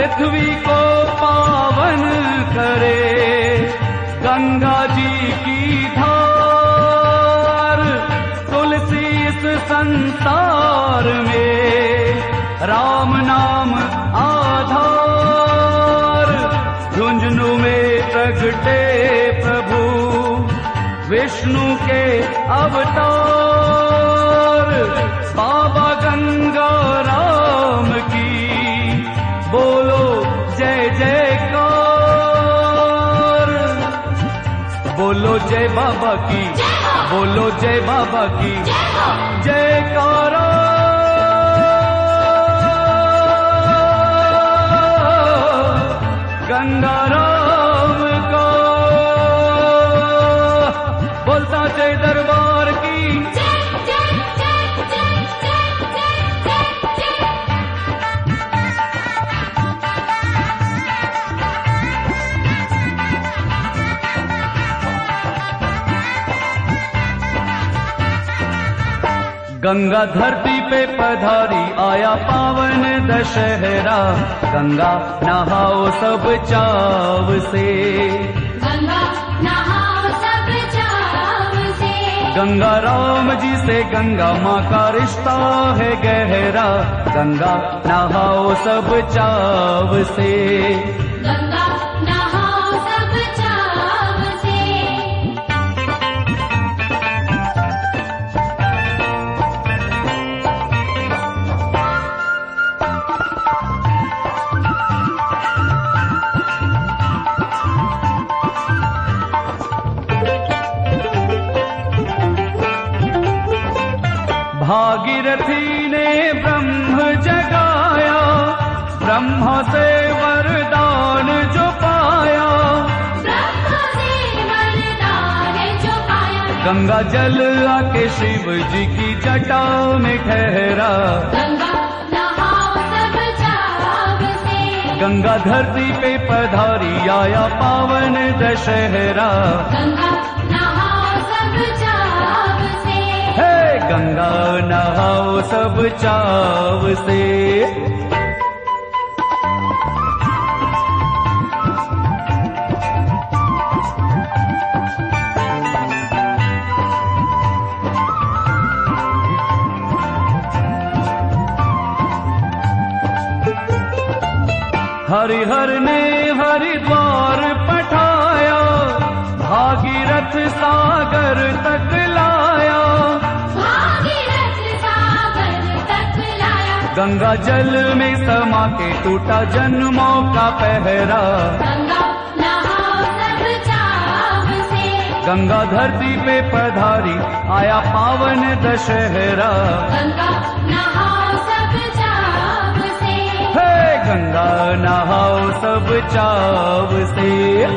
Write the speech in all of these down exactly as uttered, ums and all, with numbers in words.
पृथ्वी को पावन करे। गंगा जी की धार तुलसी इस संसार में, राम नाम आधार झुंझुनू में प्रगटे प्रभु विष्णु के अवतार। बाबा गंगा राम की बोलो जय जयकार। बोलो जय बाबा की, बोलो जय बाबा की जयकारा। गंगा राम का बोलता जय दरबार की जय जय जय जय जय जय जय। गंगा धरती पे पधारी आया पावन दशहरा। गंगा नहाओ सब चाव से, गंगा नहाओ सब चाव से। गंगा राम जी से गंगा माँ का रिश्ता है गहरा। गंगा नहाओ सब चाव से, गंगा नहाओ सब चाव से। भागीरथी ने ब्रह्म जगाया, ब्रह्मा से वरदान जो पाया। ब्रह्मा से वरदान जो पाया। गंगा जल आके शिव जी की जटा में ठहरा। गंगा नहाओ सब चाव से, गंगा धरती पे पधारी आया पावन दशहरा। गंगा नहाओ सब चाव से। हे गंगा नहाओ सब चाव से। हरिहर ने हरिद्वार पठाया, भागीरथ सागर तक लाया। भागीरथ सागर तक लाया। गंगा जल में समा के टूटा जन्मों का पहरा। गंगा नहाओ सब चाव से, गंगा धरती पे पधारी आया पावन दशहरा। गंगा नहाओ सब चाव से। हे गंगा नहाओ सब चाव से।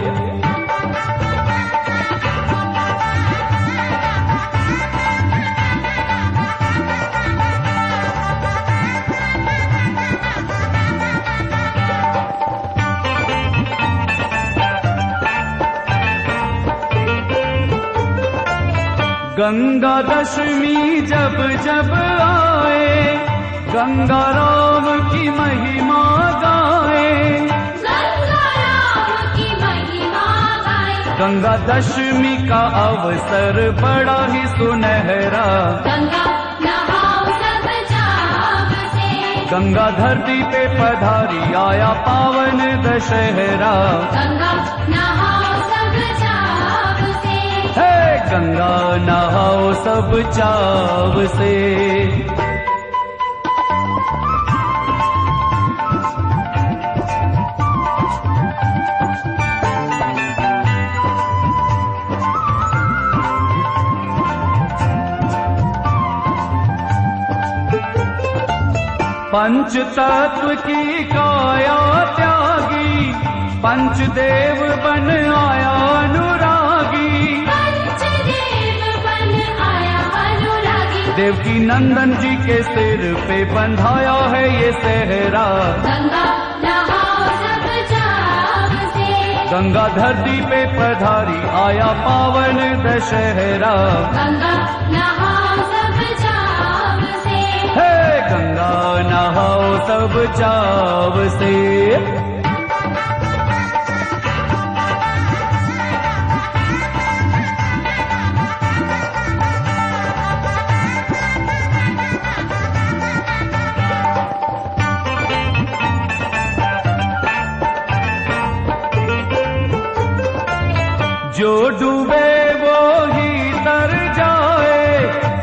गंगा दशमी जब जब आए, गंगा राम की महिमा गाए। गंगा राम की महिमा गाए। गंगा दशमी का अवसर बड़ा ही सुनहरा। गंगा नहाओ सब चाव से, गंगा धरती पे पधारी आया पावन दशहरा। गंगा नहाओ सब चाव से। हे गंगा नहाओ सब चाव से। पंच तत्व की काया त्यागी, पंचदेव बन आया अनुरागी। पंचदेव बन आया अनुरागी। देवकी नंदन जी के सिर पे बंधाया है ये सेहरा। गंगा नहाओ सब चाव से, गंगा धरती पे पधारी आया पावन दशहरा। गंगा नहाओ सब चाव से। हे गंगा नहाओ सब चाव से।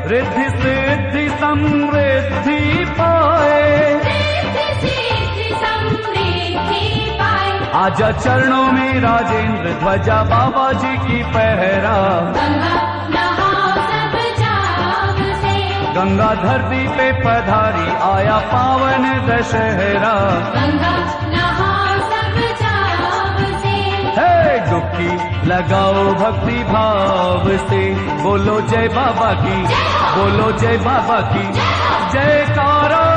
रिद्धि सिद्धि समृद्धि पाए, रिद्धि सिद्धि समृद्धि पाए। आजा चरणों में राजेंद्र ध्वजा बाबा जी की पहरा, गंगा नहाओ सब चाव से, गंगा धरती पे पधारी आया पावन दशहरा। गंगा नहाओ सब चाव से, है डुबकी लगाओ भक्ति भाव से, बोलो जय बाबा की, बोलो जय बाबा की, जयकारा